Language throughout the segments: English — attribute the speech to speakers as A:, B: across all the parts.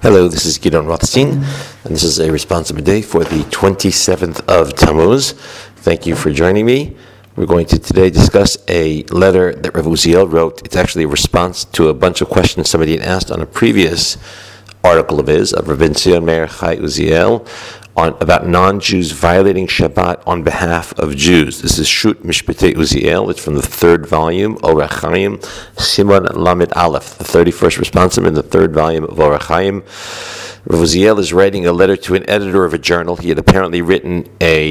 A: Hello, this is Gideon Rothstein, and this is a responsible day for the 27th of Tammuz. Thank you for joining me. We're going to today discuss a letter that Rav Uziel wrote. It's actually a response to a bunch of questions somebody had asked on a previous article of his, of Rabbi Zion Meir Chai Uziel, about non-Jews violating Shabbat on behalf of Jews. This is Shut Mishpatei Uziel. It's from the third volume, Orach Chaim, Simon Lamed Aleph, the 31st responsive in the third volume of Orach Chaim. Rav Uziel is writing a letter to an editor of a journal. He had apparently written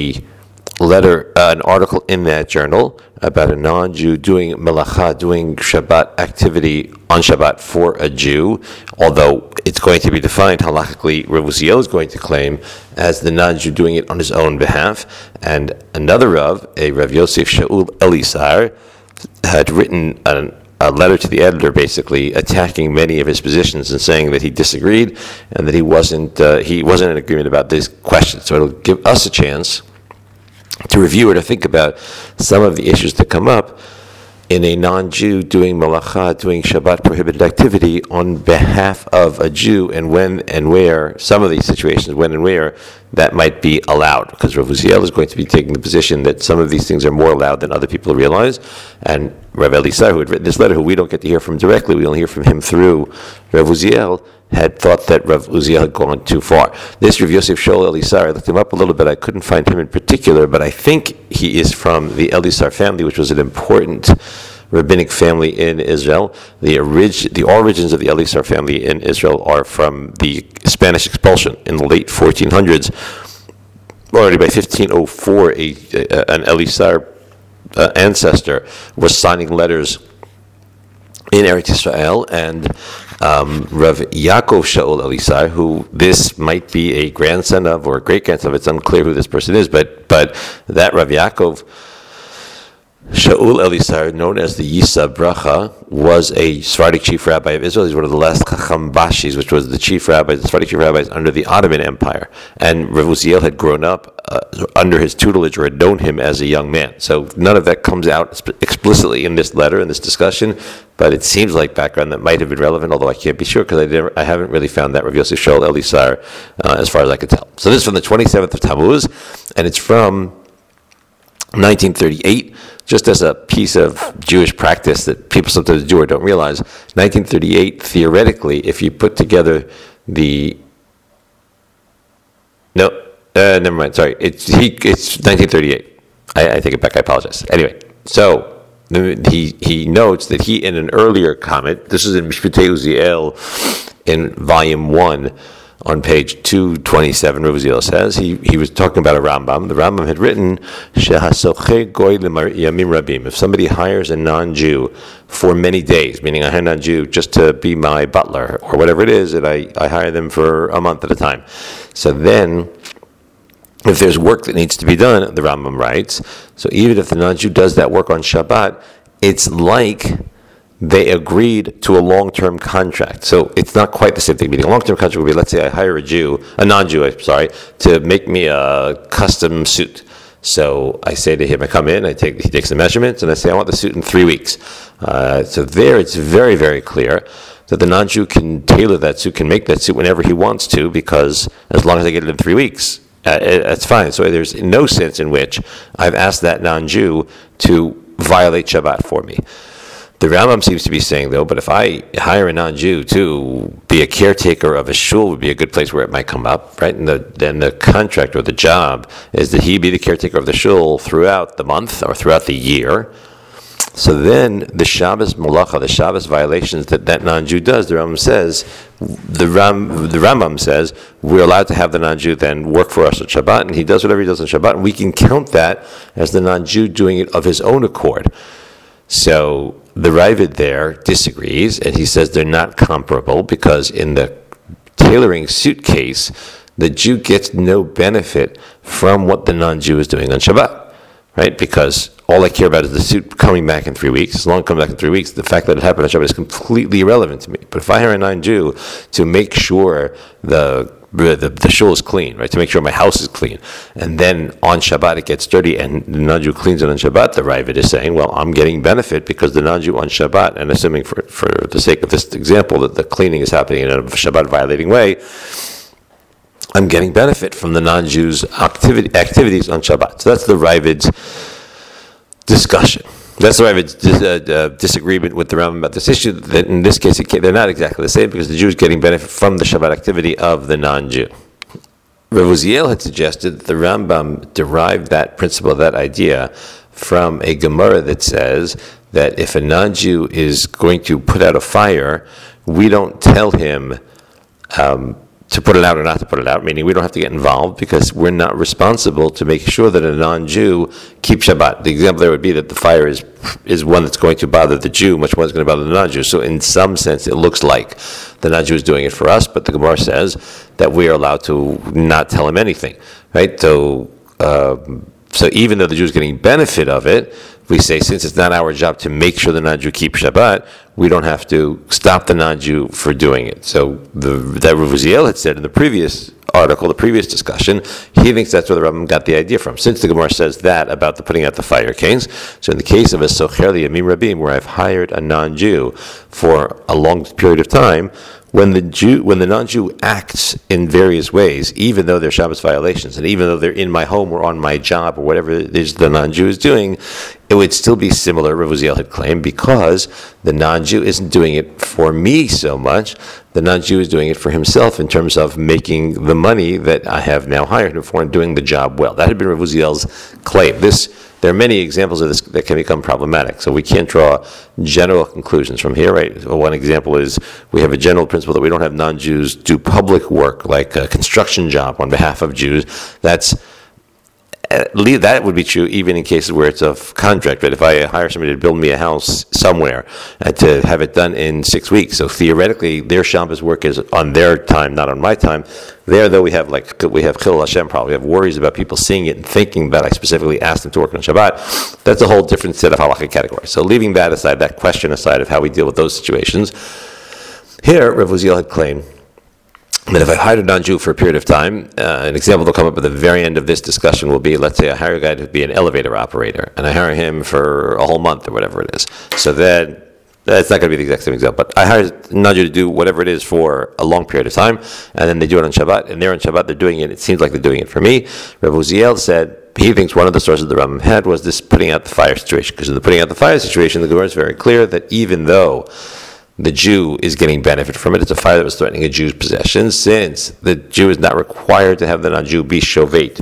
A: an article in that journal about a non-Jew doing melacha, doing Shabbat activity on Shabbat for a Jew, although it's going to be defined halachically, Rav Uziel is going to claim, as the non-Jew doing it on his own behalf. And another Rav, a Rav Yosef Shaul Elisar, had written a letter to the editor basically attacking many of his positions and saying that he disagreed and that he wasn't in agreement about these questions. So it'll give us a chance to review or to think about some of the issues that come up in a non-Jew doing malacha, doing Shabbat prohibited activity on behalf of a Jew, and when and where, some of these situations, when and where that might be allowed. Because Rav Uziel is going to be taking the position that some of these things are more allowed than other people realize. And Rav Elisar, who had written this letter, who we don't get to hear from directly, we only hear from him through Rav Uziel, had thought that Rav Uziel had gone too far. This Rav Yosef Shaul Elisar, I looked him up a little bit, I couldn't find him in particular, but I think he is from the Elisar family, which was an important rabbinic family in Israel. The origins of the Elisar family in Israel are from the Spanish expulsion in the late 1400s. Already by 1504, an Elisar ancestor was signing letters in Eretz Israel, and Rav Yaakov Shaul Elisar, who this might be a grandson of or a great-grandson of, it's unclear who this person is, but that Rav Yaakov Shaul Elisar, known as the Yisa Bracha, was a Sephardic chief rabbi of Israel. He's one of the last Chacham Bashis, which was the Sephardic chief rabbis under the Ottoman Empire. And Rav Uziel had grown up under his tutelage, or had known him as a young man. So none of that comes out explicitly in this letter, in this discussion, but it seems like background that might have been relevant, although I can't be sure because I haven't really found that Rav Yosef Shaul Elisar as far as I could tell. So this is from the 27th of Tammuz, and it's from 1938, just as a piece of Jewish practice that people sometimes do or don't realize. 1938, theoretically, if you put together never mind, sorry, it's 1938. I take it back, I apologize. Anyway, so he notes that he, in an earlier comment, this is in Mishpatei Uziel in volume 1, on page 227, Rav Uziel says, he was talking about a Rambam. The Rambam had written, Shehasoche goy yamim rabim. If somebody hires a non-Jew for many days, meaning I hire a non-Jew just to be my butler, or whatever it is, and I hire them for a month at a time. So then, if there's work that needs to be done, the Rambam writes, so even if the non-Jew does that work on Shabbat, it's like they agreed to a long-term contract. So it's not quite the same thing. Meaning a long-term contract would be, let's say I hire a non-Jew, to make me a custom suit. So I say to him, I come in, he takes the measurements, and I say, I want the suit in 3 weeks. So there it's very, very clear that the non-Jew can tailor that suit, can make that suit whenever he wants to, because as long as I get it in 3 weeks, that's fine. So there's no sense in which I've asked that non-Jew to violate Shabbat for me. The Rambam seems to be saying, though, but if I hire a non-Jew to be a caretaker of a shul, would be a good place where it might come up, right? And then the contract or the job is that he be the caretaker of the shul throughout the month or throughout the year. So then the Shabbos malacha, the Shabbos violations that non-Jew does, the Rambam says, we're allowed to have the non-Jew then work for us on Shabbat, and he does whatever he does on Shabbat, and we can count that as the non-Jew doing it of his own accord. So the Ravid there disagrees, and he says they're not comparable because in the tailoring suit case, the Jew gets no benefit from what the non-Jew is doing on Shabbat, right? Because all I care about is the suit coming back in 3 weeks. As long as it comes back in 3 weeks, the fact that it happened on Shabbat is completely irrelevant to me. But if I hire a non-Jew to make sure the the shul is clean, right? To make sure my house is clean. And then on Shabbat it gets dirty and the non-Jew cleans it on Shabbat, the Ravid is saying, well, I'm getting benefit because the non-Jew on Shabbat, and assuming for the sake of this example that the cleaning is happening in a Shabbat violating way, I'm getting benefit from the non-Jews' activities on Shabbat. So that's the Ravid's discussion. That's the Ravid's disagreement with the Rambam about this issue. That in this case, they're not exactly the same because the Jew is getting benefit from the Shabbat activity of the non-Jew. Rav Uziel had suggested that the Rambam derived that principle, that idea, from a Gemara that says that if a non-Jew is going to put out a fire, we don't tell him to put it out or not to put it out, meaning we don't have to get involved because we're not responsible to make sure that a non-Jew keeps Shabbat. The example there would be that the fire is one that's going to bother the Jew, much more is going to bother the non-Jew. So in some sense, it looks like the non-Jew is doing it for us, but the Gemara says that we are allowed to not tell him anything, right? So even though the Jew is getting benefit of it, we say since it's not our job to make sure the non-Jew keeps Shabbat, we don't have to stop the non-Jew for doing it. So that Rav Uziel had said in the previous article, the previous discussion, he thinks that's where the Rambam got the idea from. Since the Gemara says that about the putting out the fire canes, so in the case of a socher liyamim rabim, where I've hired a non-Jew for a long period of time, when the non-Jew acts in various ways, even though they're Shabbos violations, and even though they're in my home or on my job or whatever it is the non-Jew is doing, it would still be similar, Rav Uziel had claimed, because the non-Jew isn't doing it for me so much. The non-Jew is doing it for himself in terms of making the money that I have now hired him for and doing the job well. That had been Rav Uziel's claim. There are many examples of this that can become problematic, so we can't draw general conclusions from here, right? So one example is we have a general principle that we don't have non-Jews do public work, like a construction job on behalf of Jews. That would be true even in cases where it's a contract, right? If I hire somebody to build me a house somewhere and to have it done in 6 weeks, so theoretically their Shabbos work is on their time, not on my time. There, though, we have Chilul Hashem problem. We have worries about people seeing it and thinking that I specifically asked them to work on Shabbat. That's a whole different set of halakhic categories. So leaving that aside, that question aside of how we deal with those situations, here Rav Uziel had claimed that if I hired a non-Jew for a period of time, an example that'll come up at the very end of this discussion will be, let's say I hire a guy to be an elevator operator, and I hire him for a whole month or whatever it is. So then, that's not going to be the exact same example, but I hire a non-Jew to do whatever it is for a long period of time, and then they do it on Shabbat, and they're on Shabbat, they're doing it seems like they're doing it for me. Rav Uziel said, he thinks one of the sources the Rambam had was this putting out the fire situation, because in the putting out the fire situation, the Gemara is very clear that even though the Jew is getting benefit from it, it's a fire that was threatening a Jew's possession. Since the Jew is not required to have the non-Jew be shovet,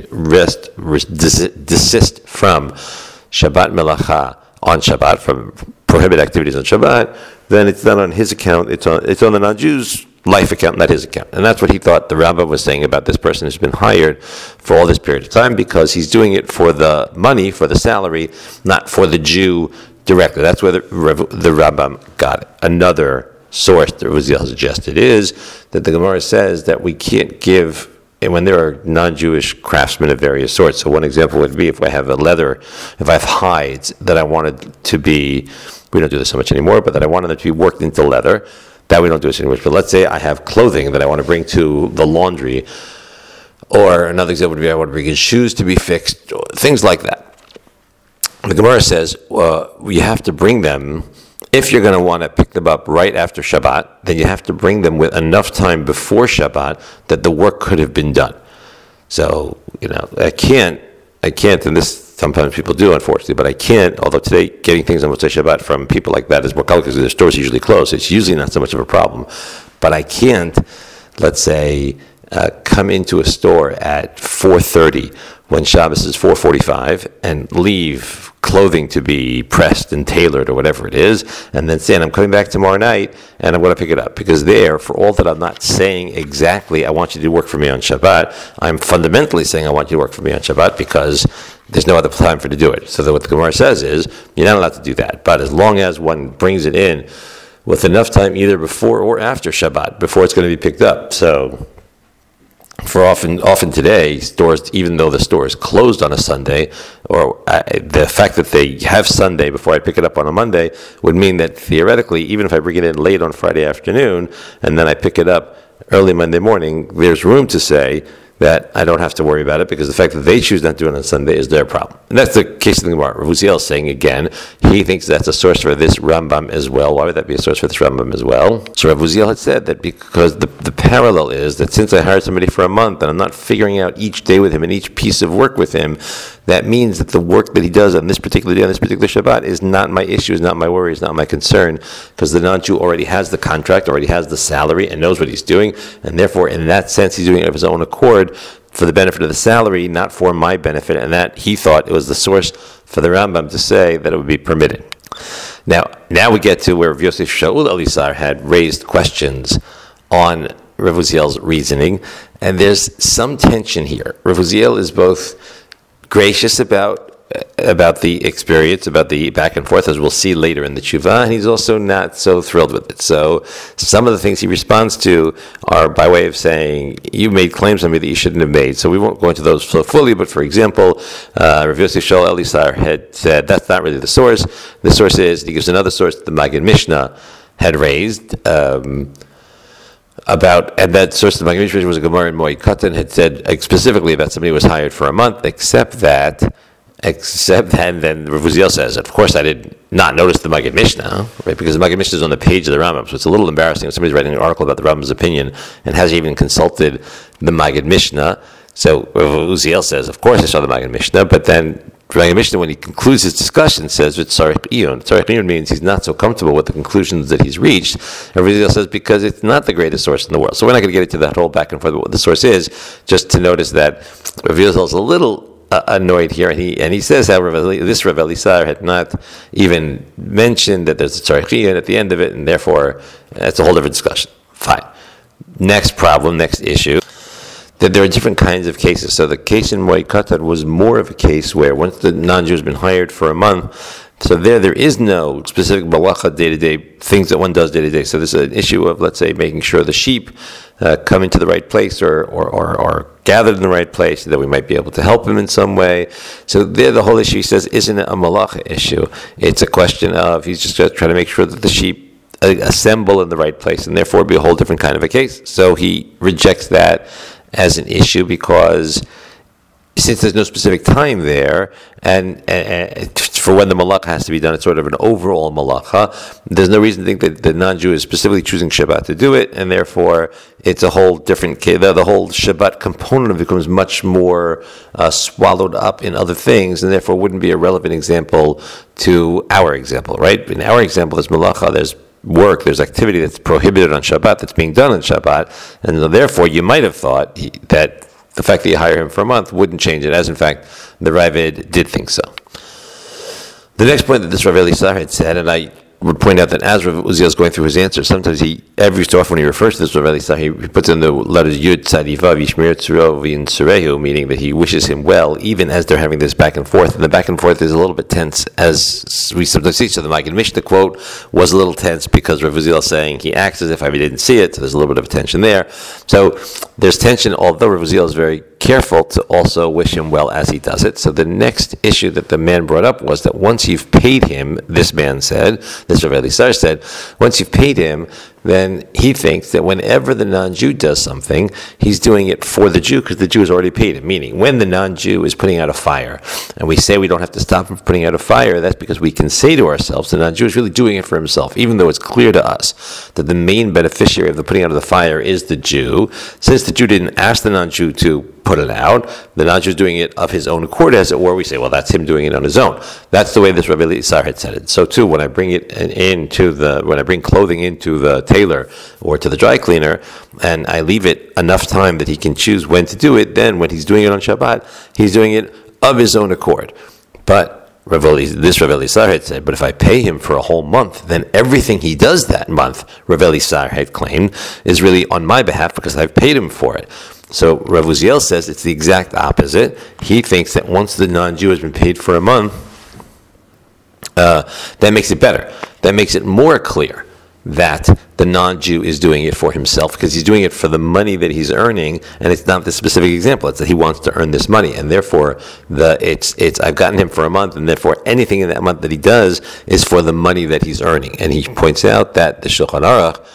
A: desist from Shabbat melacha on Shabbat, from prohibited activities on Shabbat, then it's not on his account, it's on the non-Jew's life account, not his account. And that's what he thought the Rambam was saying about this person who's been hired for all this period of time, because he's doing it for the money, for the salary, not for the Jew directly. That's where the Rambam got it. Another source that Uziel suggested is that the Gemara says that we can't give, when there are non-Jewish craftsmen of various sorts. So one example would be if I have hides that I wanted to be, we don't do this so much anymore, but that I wanted them to be worked into leather, that we don't do this anymore. But let's say I have clothing that I want to bring to the laundry, or another example would be I want to bring in shoes to be fixed, things like that. The Gemara says, you have to bring them, if you're going to want to pick them up right after Shabbat, then you have to bring them with enough time before Shabbat that the work could have been done. So, I can't, and this sometimes people do, unfortunately, but I can't, although today getting things on Motzei Shabbat from people like that is more complicated because their stores usually close. It's usually not so much of a problem. But I can't, let's say, come into a store at 4:30 when Shabbos is 4:45 and leave clothing to be pressed and tailored or whatever it is, and then saying I'm coming back tomorrow night and I'm going to pick it up. Because there, for all that I'm not saying exactly I want you to work for me on Shabbat, I'm fundamentally saying I want you to work for me on Shabbat because there's no other time for you to do it. So that what the Gemara says is, you're not allowed to do that. But as long as one brings it in with enough time either before or after Shabbat, before it's going to be picked up. So for often today, stores, even though the store is closed on a Sunday, or the fact that they have Sunday before I pick it up on a Monday would mean that theoretically, even if I bring it in late on Friday afternoon and then I pick it up early Monday morning, there's room to say that I don't have to worry about it because the fact that they choose not to do it on Sunday is their problem. And that's the case of the Gemara. Rav Uziel is saying again, he thinks that's a source for this Rambam as well. Why would that be a source for this Rambam as well? So Rav Uziel had said that because the parallel is that since I hired somebody for a month and I'm not figuring out each day with him and each piece of work with him, that means that the work that he does on this particular day, on this particular Shabbat, is not my issue, is not my worry, is not my concern, because the non-Jew already has the contract, already has the salary, and knows what he's doing, and therefore, in that sense, he's doing it of his own accord for the benefit of the salary, not for my benefit, and that he thought it was the source for the Rambam to say that it would be permitted. Now we get to where Rav Yosef Shaul Elisar had raised questions on Rav Uziel's reasoning, and there's some tension here. Rav Uziel is both gracious about the experience, about the back and forth, as we'll see later in the tshuva, and he's also not so thrilled with it. So some of the things he responds to are by way of saying, you made claims on me that you shouldn't have made. So we won't go into those so fully, but for example, Rav Yosef Shaul Elisar had said, that's not really the source. The source is, he gives another source that the Maggid Mishnah had raised, and that source of the Maggid Mishnah was a Gemara in Moed Katan, had said specifically about somebody who was hired for a month, except that, and then Rav Uziel says, of course I did not notice the Maggid Mishnah, right? Because the Maggid Mishnah is on the page of the Rambam, so it's a little embarrassing when somebody's writing an article about the Rambam's opinion and hasn't even consulted the Maggid Mishnah. So Rav Uziel says, of course I saw the Maggid Mishnah, but then Maggid Mishnah, when he concludes his discussion, says it's Tzarich Iyun. Tzarich Iyun means he's not so comfortable with the conclusions that he's reached. And Rav Uziel says because it's not the greatest source in the world. So we're not going to get into that whole back and forth what the source is, just to notice that Rav Uziel is a little annoyed here, and he says how this Rav Elisar had not even mentioned that there's a Tzarich Iyun at the end of it, and therefore that's a whole different discussion. Fine. Next problem, next issue, that there are different kinds of cases. So the case in Moed Katan was more of a case where once the non-Jew has been hired for a month, so there is no specific malacha day-to-day, things that one does day-to-day. So there's an issue of, let's say, making sure the sheep come into the right place or gathered in the right place, that we might be able to help him in some way. So there the whole issue, he says, isn't a malacha issue. It's a question of, he's just trying to make sure that the sheep assemble in the right place, and therefore be a whole different kind of a case. So he rejects that as an issue because since there's no specific time there, and for when the malacha has to be done, it's sort of an overall malacha. There's no reason to think that the non-Jew is specifically choosing Shabbat to do it, and therefore it's a whole different case. The whole Shabbat component of it becomes much more swallowed up in other things, and therefore wouldn't be a relevant example to our example, right? In our example, there's malacha, there's work, there's activity that's prohibited on Shabbat that's being done on Shabbat, and therefore you might have thought that the fact that you hire him for a month wouldn't change it, as in fact the Ravid did think so. The next point that this Rav Elisar had said, and I would point out that as Rav Uziel is going through his answer, sometimes every so often when he refers to this Rav Elisar, he puts in the letters Yud Tzadi Vav Yishmer Tzuro V'yin Tzurehu, meaning that he wishes him well, even as they're having this back and forth. And the back and forth is a little bit tense, as we sometimes see. So the Maggid Mishnah quote was a little tense because Rav Uziel is saying he acts as if I didn't see it, so there's a little bit of tension there. So there's tension, although Rav Uziel is very careful to also wish him well as he does it. So the next issue that the man brought up was that once you've paid him, this man said, this Rav Elisar said, once you've paid him, then he thinks that whenever the non-Jew does something, he's doing it for the Jew because the Jew has already paid him. Meaning, when the non-Jew is putting out a fire, and we say we don't have to stop him from putting out a fire, that's because we can say to ourselves, the non-Jew is really doing it for himself, even though it's clear to us that the main beneficiary of the putting out of the fire is the Jew. Since the Jew didn't ask the non-Jew to put it out, the non-Jew is doing it of his own accord, as it were. We say, well, that's him doing it on his own. That's the way this Rav Elisar had said it. So too, when I bring clothing into the tailor or to the dry cleaner, and I leave it enough time that he can choose when to do it, then when he's doing it on Shabbat, he's doing it of his own accord. But this Rav Elisar had said, but if I pay him for a whole month, then everything he does that month, Rav Elisar had claimed, is really on my behalf because I've paid him for it. So Rav Uziel says it's the exact opposite. He thinks that once the non-Jew has been paid for a month, that makes it better. That makes it more clear that the non-Jew is doing it for himself because he's doing it for the money that he's earning, and it's not the specific example. It's that he wants to earn this money, and therefore I've gotten him for a month, and therefore anything in that month that he does is for the money that he's earning. And he points out that the Shulchan Aruch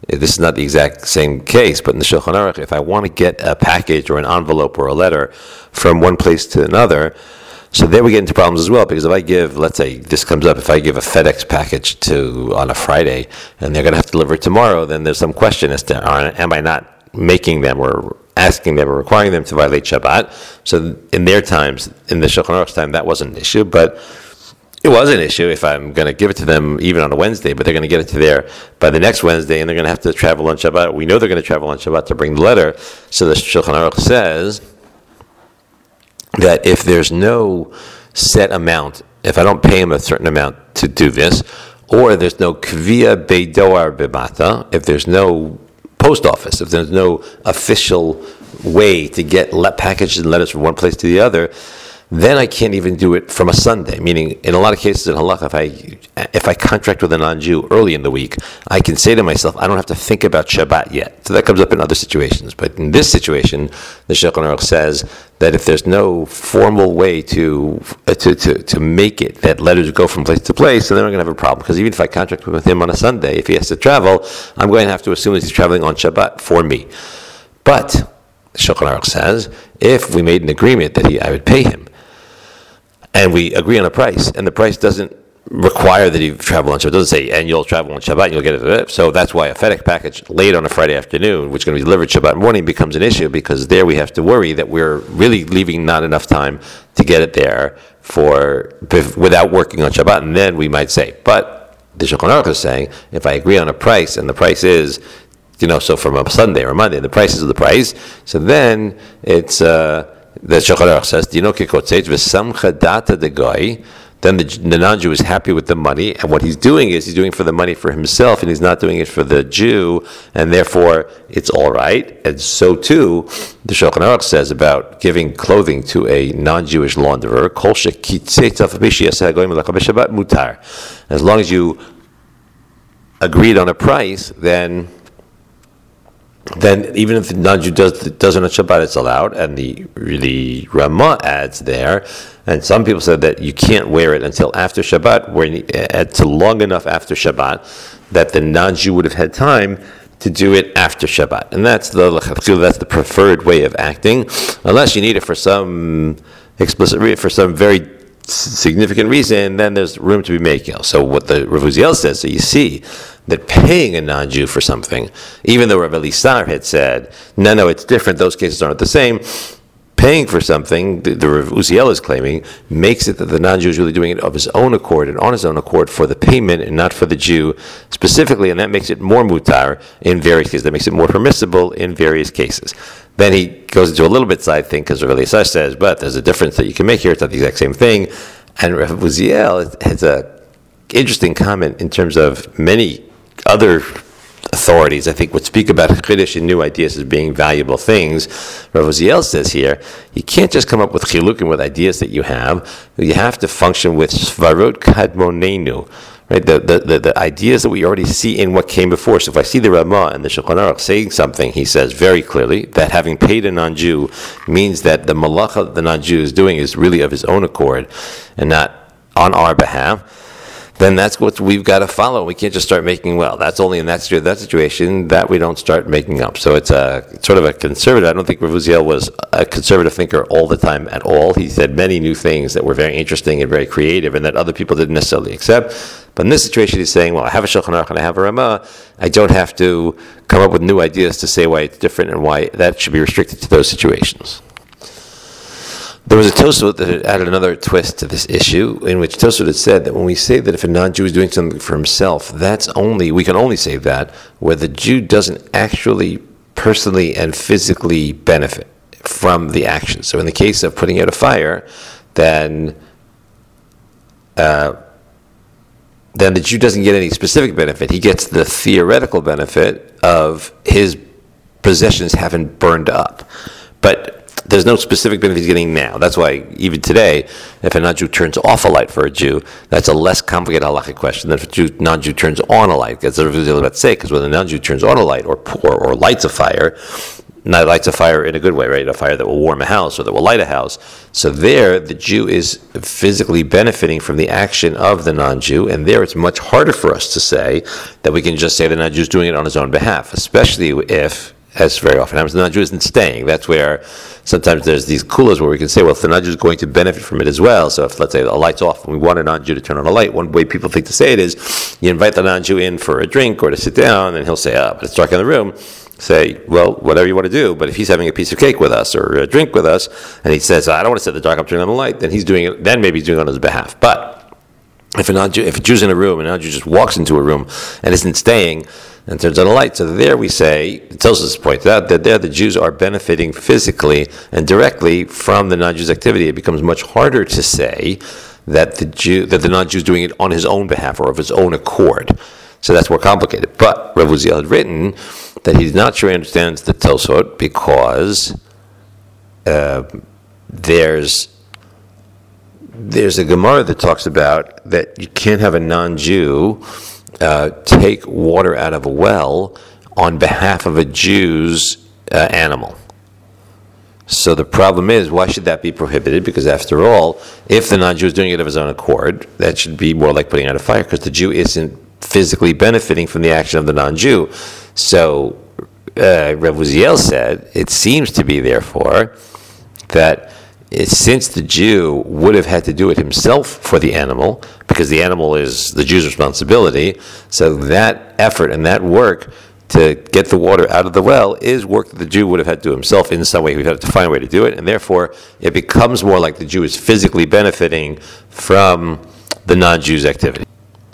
A: this is not the exact same case, but in the Shulchan Aruch, if I want to get a package or an envelope or a letter from one place to another, so there we get into problems as well, because if I give, let's say this comes up, if I give a FedEx package on a Friday and they're going to have to deliver it tomorrow, then there's some question as to, am I not making them or asking them or requiring them to violate Shabbat? So in their times, in the Shulchan Aruch's time, that wasn't an issue, but it was an issue if I'm going to give it to them even on a Wednesday, but they're going to get it to there by the next Wednesday, and they're going to have to travel on Shabbat. We know they're going to travel on Shabbat to bring the letter. So the Shulchan Aruch says that if there's no set amount, if I don't pay him a certain amount to do this, or there's no kvia beidoar bebata, if there's no post office, if there's no official way to get packages and letters from one place to the other, then I can't even do it from a Sunday. Meaning, in a lot of cases in Halakha, if I contract with a non-Jew early in the week, I can say to myself, I don't have to think about Shabbat yet. So that comes up in other situations. But in this situation, the Shulchan Aruch says that if there's no formal way to make it that letters go from place to place, then I'm going to have a problem. Because even if I contract with him on a Sunday, if he has to travel, I'm going to have to assume that he's traveling on Shabbat for me. But Shulchan Aruch says, if we made an agreement that I would pay him, and we agree on a price, and the price doesn't require that he travel on Shabbat. It doesn't say, and you'll travel on Shabbat, and you'll get it. So that's why a FedEx package late on a Friday afternoon, which is going to be delivered Shabbat morning, becomes an issue, because there we have to worry that we're really leaving not enough time to get it there without working on Shabbat. And then we might say, but the Shulchan Aruch is saying, if I agree on a price, and the price is, so from a Sunday or a Monday, the price is the price, so then it's... the Shulchan Aruch says, then the non-Jew is happy with the money, and what he's doing is he's doing for the money for himself, and he's not doing it for the Jew, and therefore it's all right. And so too, the Shulchan Aruch says about giving clothing to a non-Jewish launderer, as long as you agreed on a price, then even if the non-Jew doesn't on Shabbat, it's allowed. And the Ramah adds there, and some people said that you can't wear it until after Shabbat, until long enough after Shabbat that the non-Jew would have had time to do it after Shabbat. And that's the preferred way of acting, unless you need it for some explicit, for some very significant reason, then there's room to be making. So what the Rav Uziel says, so you see that paying a non-Jew for something, even though Rav Elisar had said, no, it's different, those cases aren't the same, paying for something, the Rav Uziel is claiming, makes it that the non-Jew is really doing it of his own accord and on his own accord for the payment and not for the Jew specifically, and that makes it more mutar in various cases. That makes it more permissible in various cases. Then he goes into a little bit side thing, because Rav Elisar says, but there's a difference that you can make here. It's not the exact same thing. And Rav Uziel has an interesting comment in terms of many other authorities, I think, would speak about Chiddush and new ideas as being valuable things. Rav Uziel says here, you can't just come up with chilukim with ideas that you have. You have to function with svarot kadmonenu, right? The ideas that we already see in what came before. So if I see the Ramah and the Shulchan Aruch saying something, he says very clearly that having paid a non-Jew means that the malacha the non-Jew is doing is really of his own accord and not on our behalf, then that's what we've got to follow. We can't just start making, that's only in that situation that we don't start making up. So it's sort of a conservative. I don't think Rav Uziel was a conservative thinker all the time at all. He said many new things that were very interesting and very creative and that other people didn't necessarily accept. But in this situation, he's saying, I have a Shulchan Aruch and I have a Ramah. I don't have to come up with new ideas to say why it's different and why that should be restricted to those situations. There was a Tosfot that added another twist to this issue, in which Tosfot had said that when we say that if a non-Jew is doing something for himself, we can only say that where the Jew doesn't actually personally and physically benefit from the action. So in the case of putting out a fire, then the Jew doesn't get any specific benefit. He gets the theoretical benefit of his possessions having burned up. But there's no specific benefit he's getting now. That's why even today, if a non-Jew turns off a light for a Jew, that's a less complicated halakhic question than if a non-Jew turns on a light. That's what I was about to say, because when a non-Jew turns on a light or lights a fire, lights a fire in a good way, right? A fire that will warm a house or that will light a house. So there, the Jew is physically benefiting from the action of the non-Jew, and there it's much harder for us to say that we can just say the non-Jew is doing it on his own behalf, especially if, as very often happens, the non-Jew isn't staying. That's where sometimes there's these kulas where we can say, well, if the non-Jew is going to benefit from it as well, so if, let's say, a light's off and we want a non-Jew to turn on a light, one way people think to say it is, you invite the non-Jew in for a drink or to sit down, and he'll say, but it's dark in the room. Say, well, whatever you want to do, but if he's having a piece of cake with us or a drink with us, and he says, I don't want to sit in the dark, I'm turning on the light, then he's doing it, then maybe he's doing it on his behalf. But if a Jew's in a room, and a non-Jew just walks into a room and isn't staying, and turns on a light. So there we say, Tosfos points out that there the Jews are benefiting physically and directly from the non-Jew's activity. It becomes much harder to say that the non-Jew is doing it on his own behalf or of his own accord. So that's more complicated. But Rav Uziel had written that he's not sure he understands the Tosfot because there's a Gemara that talks about that you can't have a non-Jew take water out of a well on behalf of a Jew's animal. So the problem is, why should that be prohibited? Because after all, if the non-Jew is doing it of his own accord, that should be more like putting out a fire, because the Jew isn't physically benefiting from the action of the non-Jew. So Rav Uziel said, it seems to be therefore that since the Jew would have had to do it himself for the animal, because the animal is the Jew's responsibility, so that effort and that work to get the water out of the well is work that the Jew would have had to do himself in some way. He would have to find a way to do it, and therefore it becomes more like the Jew is physically benefiting from the non-Jew's activity.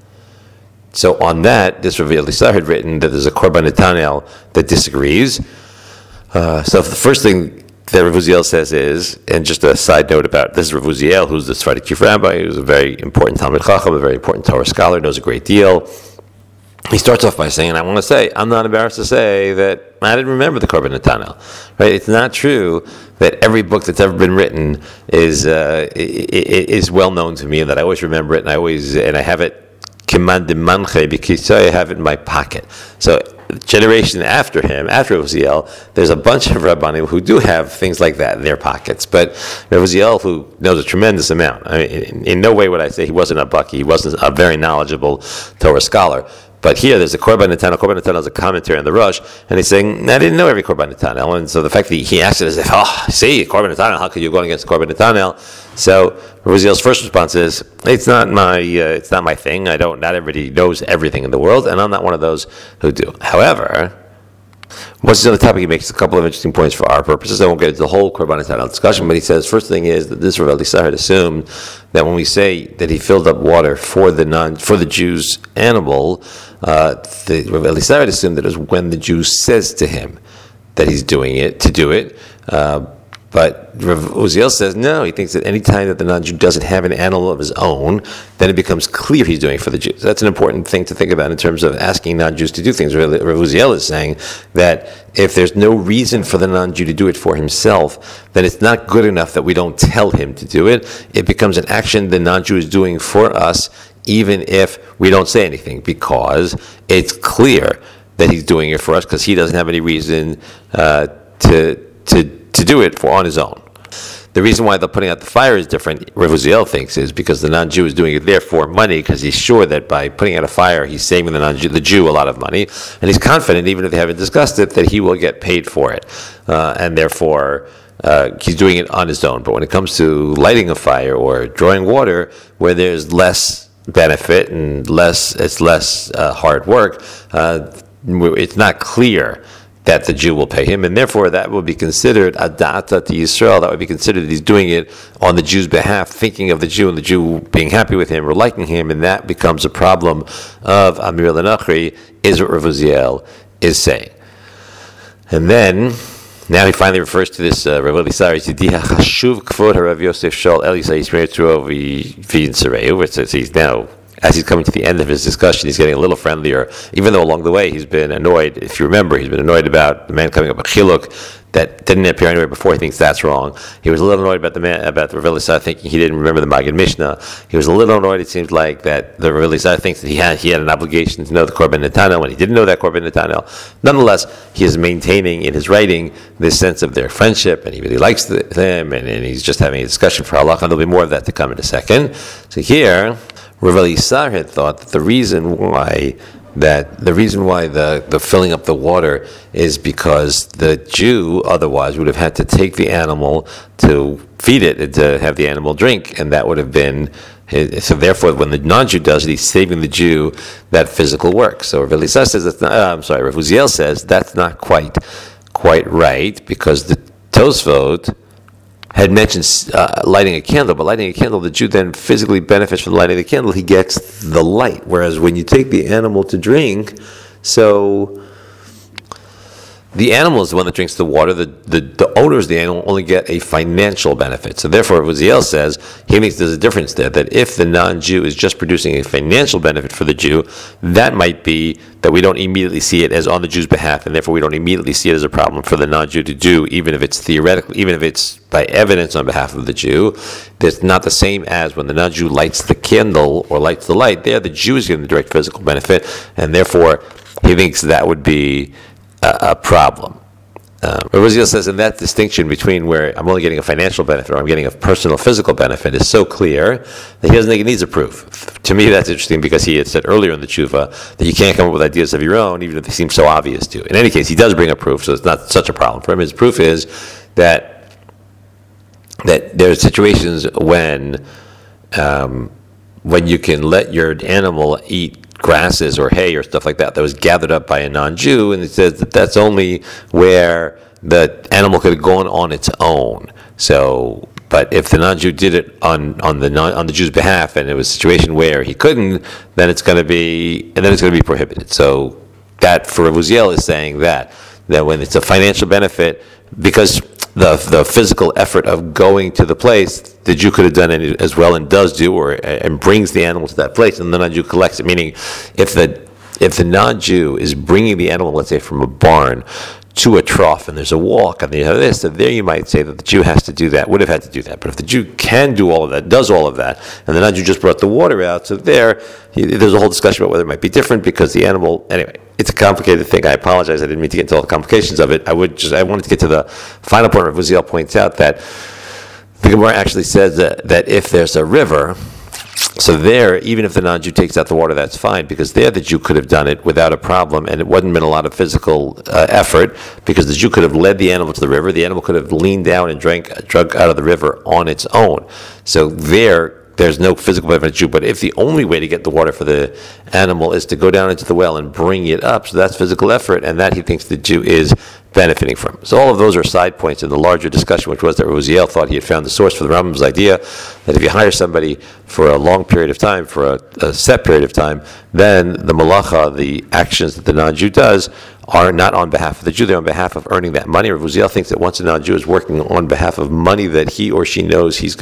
A: So on that, this Rav Elisar had written that there's a Korban Netanel that disagrees. So the first thing that Rav Uziel says is, and just a side note about this, Rav Uziel, who's the Sephardic chief rabbi, who's a very important Talmid Chacham, a very important Torah scholar, knows a great deal. He starts off by saying, and I want to say, I'm not embarrassed to say that I didn't remember the Korban Netanel. Right? It's not true that every book that's ever been written is well known to me, and that I always remember it, and I have it Kiman de Manche, because I have it in my pocket. So, generation after him, after Uziel, there's a bunch of Rabbanim who do have things like that in their pockets. But Rav Uziel, who knows a tremendous amount, I mean, in no way would I say he wasn't a bucky, he wasn't a very knowledgeable Torah scholar. But here, there's a Korban Netanel. Korban Netanel is a commentary on the Rosh, and he's saying, I didn't know every Korban Netanel. And so the fact that he asked it as if, see, Korban Netanel, how could you go against Korban Netanel? So Rav Uziel's first response is, it's not my thing. Not everybody knows everything in the world, and I'm not one of those who do. However, once he's on the topic, he makes a couple of interesting points for our purposes. I won't get into the whole Korban Netanel discussion, but he says, first thing is that this Rav Elisar had assumed that when we say that he filled up water for the Jew's animal, the Rav Elisar had assumed that it was when the Jew says to him that he's doing it, to do it. But Rav Uziel says no. He thinks that any time that the non-Jew doesn't have an animal of his own, then it becomes clear he's doing it for the Jews. That's an important thing to think about in terms of asking non-Jews to do things. Rav Uziel is saying that if there's no reason for the non-Jew to do it for himself, then it's not good enough that we don't tell him to do it. It becomes an action the non-Jew is doing for us, even if we don't say anything, because it's clear that he's doing it for us because he doesn't have any reason to do it on his own. The reason why the putting out the fire is different, Rav Uziel thinks, is because the non-Jew is doing it there for money, because he's sure that by putting out a fire, he's saving the Jew a lot of money, and he's confident, even if they haven't discussed it, that he will get paid for it, and therefore he's doing it on his own. But when it comes to lighting a fire or drawing water, where there's less benefit and it's less hard work, it's not clear that the Jew will pay him, and therefore that will be considered a da'ata to Yisrael. That would be considered that he's doing it on the Jew's behalf, thinking of the Jew and the Jew being happy with him or liking him, and that becomes a problem of Amir Lenachri, is what Rav Uziel is saying. And then, now he finally refers to this Rav Elisar, Yidiha Chashuv Kvod HaRav Yosef Shol Elisai Yisrael Turo V'Yin Sareu, which says he's now as he's coming to the end of his discussion, he's getting a little friendlier, even though along the way he's been annoyed. If you remember, he's been annoyed about the man coming up with chiluk that didn't appear anywhere before. He thinks that's wrong. He was a little annoyed about the man, about the Rav Elisai thinking he didn't remember the Maggid Mishnah. He was a little annoyed, it seems like, that the Rav Elisai thinks that he had an obligation to know the Korban Netanel when he didn't know that Korban Netanel. Nonetheless, he is maintaining in his writing this sense of their friendship, and he really likes them, and he's just having a discussion for halacha, and there'll be more of that to come in a second. So here, Rav Elisai had thought that the reason why the filling up the water is because the Jew otherwise would have had to take the animal to feed it and to have the animal drink, and that would have been so. Therefore, when the non-Jew does it, he's saving the Jew that physical work. So Rav Elisai says that's not. Rav Uziel says that's not quite right, because the Tosfot had mentioned lighting a candle, but lighting a candle, the Jew then physically benefits from lighting the candle. He gets the light. Whereas when you take the animal to drink, so the animal is the one that drinks the water. The owners of the animal only get a financial benefit. So therefore, Uziel says he thinks there's a difference there, that if the non-Jew is just producing a financial benefit for the Jew, that might be that we don't immediately see it as on the Jew's behalf, and therefore we don't immediately see it as a problem for the non-Jew to do, even if it's theoretical, even if it's by evidence on behalf of the Jew. It's not the same as when the non-Jew lights the candle or lights the light. There, the Jew is getting the direct physical benefit, and therefore he thinks that would be a problem. Uziel says, in that distinction between where I'm only getting a financial benefit or I'm getting a personal physical benefit is so clear that he doesn't think it needs a proof. To me, that's interesting, because he had said earlier in the tshuva that you can't come up with ideas of your own, even if they seem so obvious to you. In any case, he does bring a proof, so it's not such a problem for him. His proof is that there are situations when you can let your animal eat grasses or hay or stuff like that was gathered up by a non-Jew, and it says that that's only where the animal could have gone on its own. So, but if the non-Jew did it on the Jew's behalf, and it was a situation where he couldn't, then it's going to be prohibited. So that for Uziel is saying that when it's a financial benefit, because the physical effort of going to the place, the Jew could have done it as well, and does do, and brings the animal to that place, and the non-Jew collects it. Meaning, if the non-Jew is bringing the animal, let's say from a barn to a trough, and there's a walk, and you have this, so there you might say that the Jew has to do that, would have had to do that. But if the Jew can do all of that, does all of that, and the non-Jew just brought the water out, so there's a whole discussion about whether it might be different, because the animal, anyway, it's a complicated thing. I apologize, I didn't mean to get into all the complications of it. I wanted to get to the final point where Uziel points out that the Gemara actually says that if there's a river, so there, even if the non-Jew takes out the water, that's fine, because there the Jew could have done it without a problem, and it wouldn't have been a lot of physical effort, because the Jew could have led the animal to the river, the animal could have leaned down and drunk out of the river on its own. So there's no physical benefit to the Jew. But if the only way to get the water for the animal is to go down into the well and bring it up, so that's physical effort, and that he thinks the Jew is benefiting from. So all of those are side points in the larger discussion, which was that Uziel thought he had found the source for the Rambam's idea that if you hire somebody for a long period of time, for a set period of time, then the malacha, the actions that the non-Jew does, are not on behalf of the Jew, they're on behalf of earning that money. Uziel thinks that once a non-Jew is working on behalf of money that he or she knows he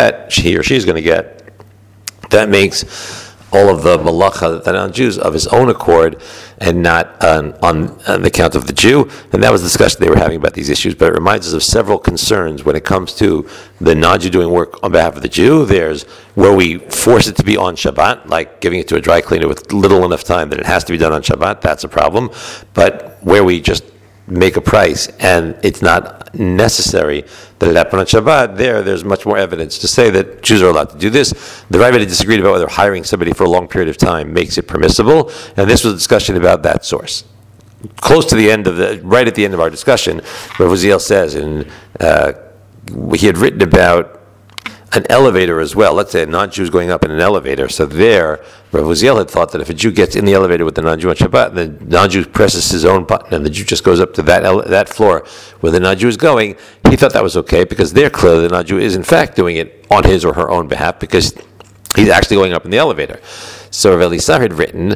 A: or she is going to get, that makes all of the malacha that the non-Jews of his own accord, and not on the account of the Jew. And that was the discussion they were having about these issues. But it reminds us of several concerns when it comes to the non-Jew doing work on behalf of the Jew. There's where we force it to be on Shabbat, like giving it to a dry cleaner with little enough time that it has to be done on Shabbat. That's a problem. But where we just make a price and it's not necessary that it happen on Shabbat, there's much more evidence to say that Jews are allowed to do this. The Rambam disagreed about whether hiring somebody for a long period of time makes it permissible, and this was a discussion about that source. Right at the end of our discussion, Rav Uziel says, and he had written about an elevator as well. Let's say a non-Jew is going up in an elevator. So there, Rav Uziel had thought that if a Jew gets in the elevator with the non-Jew on Shabbat, the non-Jew presses his own button and the Jew just goes up to that floor where the non-Jew is going, he thought that was okay, because there clearly the non-Jew is in fact doing it on his or her own behalf, because he's actually going up in the elevator. So Rav Elisai had written,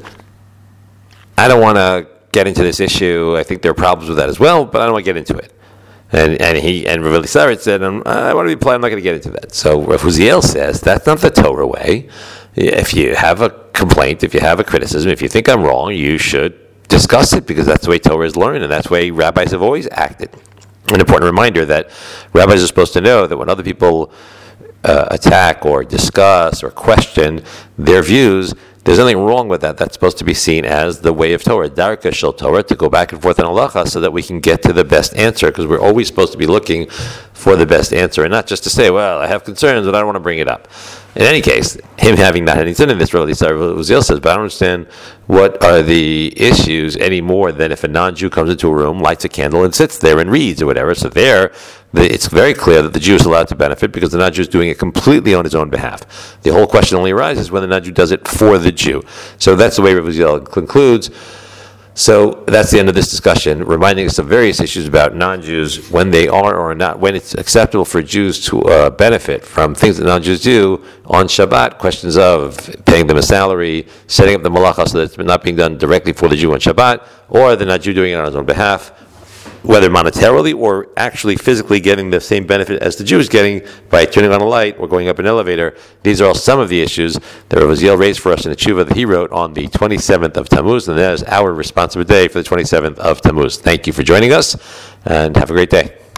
A: I don't want to get into this issue. I think there are problems with that as well, but I don't want to get into it. And Rav Elisai said, I want to be polite, I'm not going to get into that. So Rav Uziel says, that's not the Torah way. if you have a complaint, if you have a criticism, if you think I'm wrong, you should discuss it, because that's the way Torah is learned, and that's the way rabbis have always acted. An important reminder that rabbis are supposed to know that when other people attack or discuss or question their views, there's nothing wrong with that. That's supposed to be seen as the way of Torah, Darka Shel Torah, to go back and forth in halacha so that we can get to the best answer, because we're always supposed to be looking for the best answer, and not just to say, well, I have concerns but I don't want to bring it up. In any case, him having not had any sin in this, really, Uziel says, but I don't understand what are the issues any more than if a non-Jew comes into a room, lights a candle, and sits there and reads or whatever. So there, it's very clear that the Jew is allowed to benefit because the non-Jew is doing it completely on his own behalf. The whole question only arises when the non-Jew does it for the Jew. So that's the way Rav Uziel concludes. So that's the end of this discussion, reminding us of various issues about non-Jews, when they are or not, when it's acceptable for Jews to benefit from things that non-Jews do on Shabbat, questions of paying them a salary, setting up the malacha so that it's not being done directly for the Jew on Shabbat, or the non-Jew doing it on his own behalf, whether monetarily or actually physically getting the same benefit as the Jew is getting by turning on a light or going up an elevator. These are all some of the issues that Rav Uziel raised for us in a tshuva that he wrote on the 27th of Tammuz, and that is our responsible day for the 27th of Tammuz. Thank you for joining us, and have a great day.